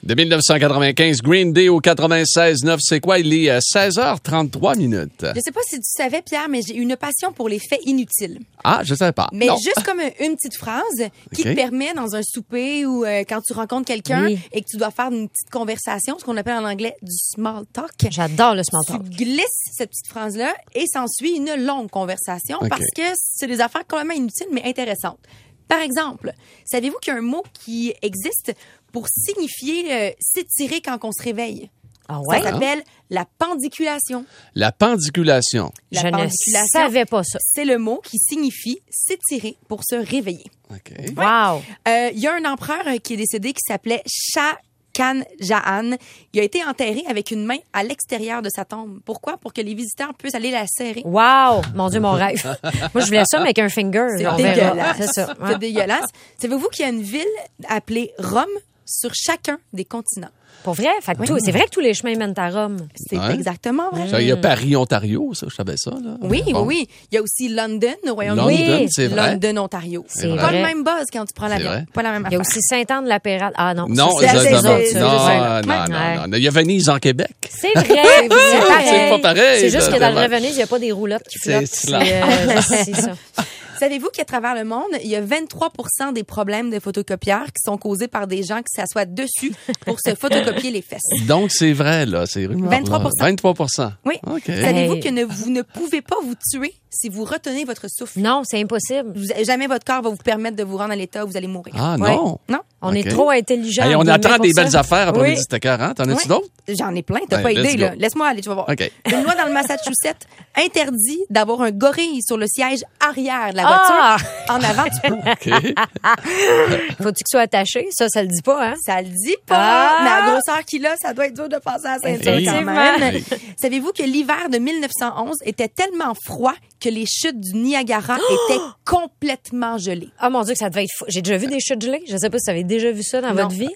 De 1995, Green Day au 96.9. C'est quoi? Il est 16h33 minutes. Je sais pas si tu savais, Pierre, mais j'ai une passion pour les faits inutiles. Ah, je savais pas. Mais Non. juste comme une petite phrase qui OK. te permet dans un souper ou quand tu rencontres quelqu'un et que tu dois faire une petite conversation, ce qu'on appelle en anglais du small talk. J'adore le small talk. Tu glisses cette petite phrase-là et s'ensuit une longue conversation OK. parce que c'est des affaires complètement inutiles mais intéressantes. Par exemple, savez-vous qu'il y a un mot qui existe pour signifier s'étirer quand on se réveille? Ah ouais? Ça s'appelle la pendiculation. La pendiculation. La Je ne pendiculation, savais pas ça. c'est le mot qui signifie s'étirer pour se réveiller. OK. Wow! Il y a un empereur qui est décédé qui s'appelait Shah Khan Jahan. Il a été enterré avec une main à l'extérieur de sa tombe. Pourquoi? Pour que les visiteurs puissent aller la serrer. Wow! Mon Dieu, mon rêve. Moi, je voulais ça, mais avec un finger. C'est on verra. dégueulasse. C'est ça. C'est dégueulasse. Savez-vous qu'il y a une ville appelée Rome sur chacun des continents? Pour vrai? Fait que c'est vrai que tous les chemins mènent à Rome. C'est Ouais. exactement vrai. Ça, il y a Paris, Ontario, ça, je savais ça. Là. Oui, Bon. oui. Il y a aussi London, au Royaume-Uni. London, c'est vrai. London, Ontario. C'est pas vrai. le même buzz quand tu prends l'avion. vrai. Pas la même Il y a affaire. aussi Sainte-Anne-de-la-Pérade. Ah non. Non, ça, c'est exactement. eux autres, ça, Non, je sais. non, Ouais. non. Il y a Venise en Québec. C'est vrai. C'est pareil. C'est pas pareil, C'est juste ça, que dans le vraiment. Venise, il n'y a pas des roulottes qui C'est flottent. cela. C'est ça. Savez-vous qu'à travers le monde, il y a 23 des problèmes de photocopieurs qui sont causés par des gens qui s'assoient dessus pour se photocopier les fesses? Donc, c'est vrai, là. C'est rumeur, 23%. là. 23%. Oui. OK. Savez-vous Hey. que vous ne pouvez pas vous tuer si vous retenez votre souffle? Non, c'est impossible. Jamais votre corps va vous permettre de vous rendre à l'état où vous allez mourir. Ah, Ouais. non. Non? On OK. est trop intelligents. Hey, on guillemets, attend pour des ça. belles affaires après Oui. midi, c'était 40. En as-tu Ouais. d'autres? J'en ai plein, t'as Ouais, pas let's idée, go. là. Laisse-moi aller, tu vas voir. OK. Une loi dans le Massachusetts interdit d'avoir un gorille sur le siège arrière de la Ah! voiture. En avant, tu peux. OK. Faut-tu que soit attaché? Ça le dit pas, hein? Ça le dit pas, Ah! mais à la grosseur qu'il a, ça doit être dur de passer à la ceinture quand Effectivement. même. Savez-vous que l'hiver de 1911 était tellement froid que les chutes du Niagara étaient complètement gelées? Ah mon Dieu, que ça devait être fou. J'ai déjà vu des chutes gelées. Je sais pas si vous avez déjà vu ça dans Non. votre vie.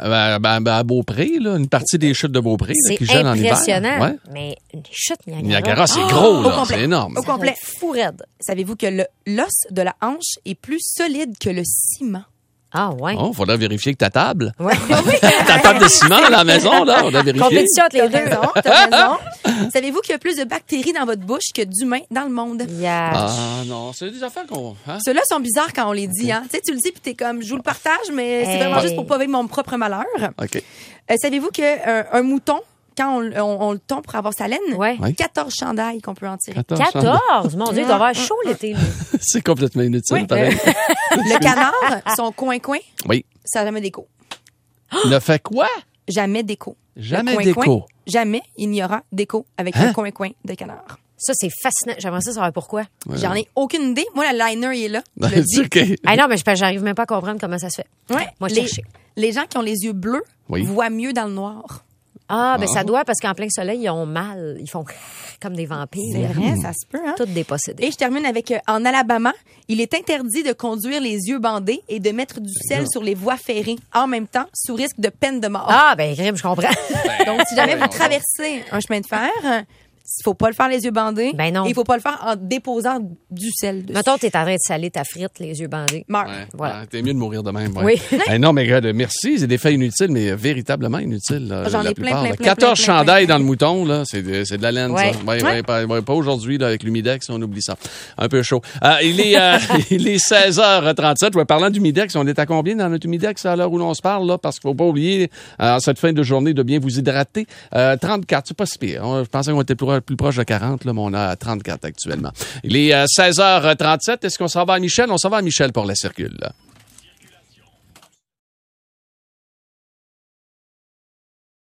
À Beaupré, là, une partie des chutes de Beaupré là, C'est qui gèlent en hiver. impressionnant. Ouais. Mais une chute Niagara. Niagara, c'est gros, Au là. complet. C'est énorme. Au complet. Fou raide. Savez-vous que l'os de la hanche est plus solide que le ciment? Ah ouais. Oh, faudrait vérifier que ta table. Ouais. Ta table de ciment à la maison, là, on a vérifié. Compétition entre les T'as deux. raison, t'as raison. Savez-vous qu'il y a plus de bactéries dans votre bouche que d'humains dans le monde? Yeah. Ah non, c'est des affaires qu'on... Hein? Ceux-là sont bizarres quand on les dit, hein. Tu sais, tu le dis puis t'es comme, je vous le partage, mais c'est Hey. vraiment juste pour pas vivre mon propre malheur. OK. Savez-vous que un mouton, quand on le tond pour avoir sa laine, Ouais. Ouais. 14 chandails qu'on peut en tirer. 14! Mon Dieu, il doit avoir chaud l'été. lui. C'est complètement inutile, Oui. pareil. Le canard, son coin-coin, Oui. ça n'a jamais d'écho. Ne fait quoi? Jamais d'écho. Jamais Le d'écho. coin-coin, jamais il n'y aura d'écho avec Hein? un coin-coin de canard. Ça, c'est fascinant. J'aimerais ça savoir pourquoi. J'en ai aucune idée. Moi, le liner, il est là. Je le dis. C'est OK. Ah non, mais j'arrive même pas à comprendre comment ça se fait. Ouais. Moi, je les, cherchais. les gens qui ont les yeux bleus Oui. voient mieux dans le noir. Ah, ben ça doit, parce qu'en plein soleil, ils ont mal. Ils font comme des vampires. C'est vrai, ça se peut, hein? Toutes dépossédées. Et je termine avec, en Alabama, il est interdit de conduire les yeux bandés et de mettre du sel sur les voies ferrées en même temps, sous risque de peine de mort. Ah, ben, crime, je comprends. Donc, si jamais vous traversez un chemin de fer, il faut pas le faire les yeux bandés. Ben non. Et il faut pas le faire en déposant du sel dessus. Mettons, t'es en train de saler ta frite, les yeux bandés. Meurs. Ouais, Voilà. ouais, t'es mieux de mourir de même. Ouais. Oui. Non, mais regarde, merci. C'est des faits inutiles, mais véritablement inutiles. Là, J'en la ai plein, plupart, plein, là. plein, 14 plein, plein, chandails plein. dans le mouton, là, c'est de la laine, Ouais. ça. Ouais, pas aujourd'hui, là, avec l'humidex, on oublie ça. Un peu chaud. Il est 16h37. Ouais, parlant d'humidex, on est à combien dans notre humidex à l'heure où l'on se parle, là? Parce qu'il faut pas oublier, en cette fin de journée, de bien vous hydrater. 34, c'est pas si pire. Je pensais qu'on était plus proche de 40, là, mais on a 34 actuellement. Il est 16h37. Est-ce qu'on s'en va à Michel? On s'en va à Michel pour la circule, là.